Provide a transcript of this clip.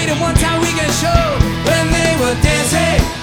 played a one-time weekend show when they were dancing